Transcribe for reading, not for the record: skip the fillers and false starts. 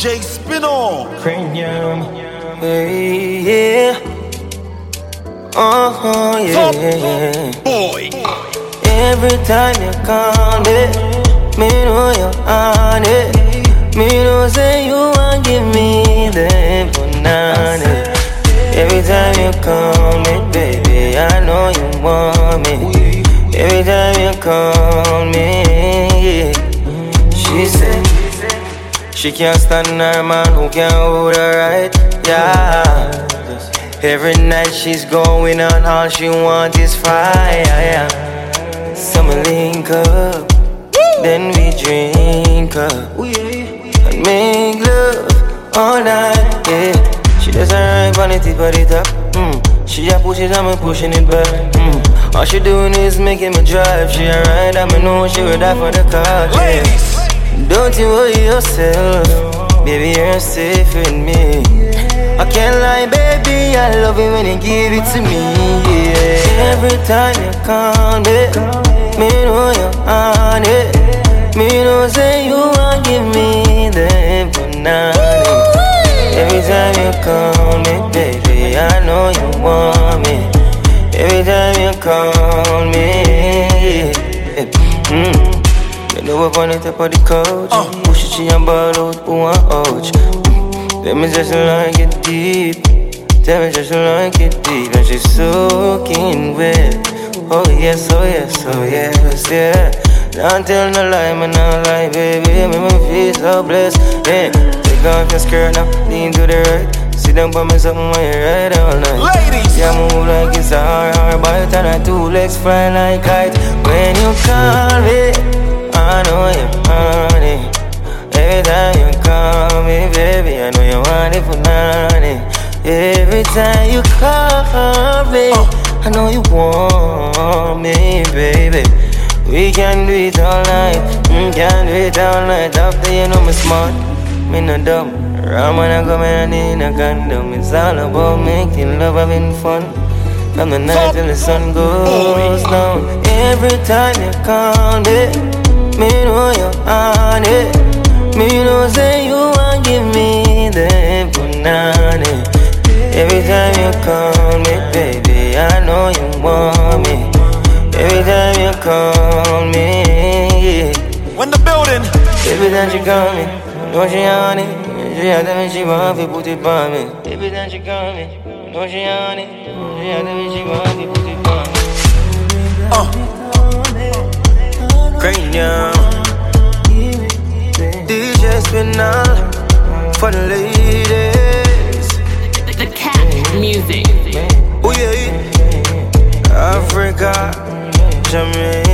DJ Spino. Premium. Hey, yeah. Oh, yeah. Top boy. Every time you call me, me know you're on it. Me know say you want give me the banana. Every time you call me, baby, I know you want me. Every time you call me, she said she can't stand her man who can't hold her right, yeah. Every night she's going on, all she wants is fire. So we link up, then we drink up and make love all night, yeah. She does her right on the tip of the top, she just push it and me pushing it back, All she doing is making me drive. She a ride and me know she would die for the car, yeah. Don't you worry yourself, baby, you're safe with me. I can't lie, baby, I love it when you give it to me, yeah. Every time you call me know you're on it. Me know say you want give me the banana. Every time you call me, baby, I know you want me. Every time you call me, you know up on the top of the couch, push it, she and ball out, who want ouch. Tell me just like it deep, tell me just like it deep, and she's soaking wet. Oh yes, oh yes, oh yes, yeah. Don't tell no lie, man, no lie, baby. Make me feel so blessed, yeah. Take off your skirt now, lean to the right. Sit down, put me something when you ride all night. Ladies, yeah, move like it's a hard bite, and her two legs fly like kite. When you call me, I know you're on it. Every time you call me, baby, I know you want it for nothing. Every time you call me, I know you want me, baby. We can do it all night, can do it all night. After you know me smart, me no dumb. Ram when I come in and in a condom. It's all about making love, having fun. From the night till the sun goes down. Every time you call me know you're on it. Me know say you want give me the banana. Every time you call me, baby, I know you want me. Every time you call me, when the building. Every time she call me, know she on it. She had to she want to put it on me. Every time she call me, know she on it. She had to she want to put it on me. Cranium, DJ Spinal for the ladies. The cat music. Oh yeah, Africa, Jamaica.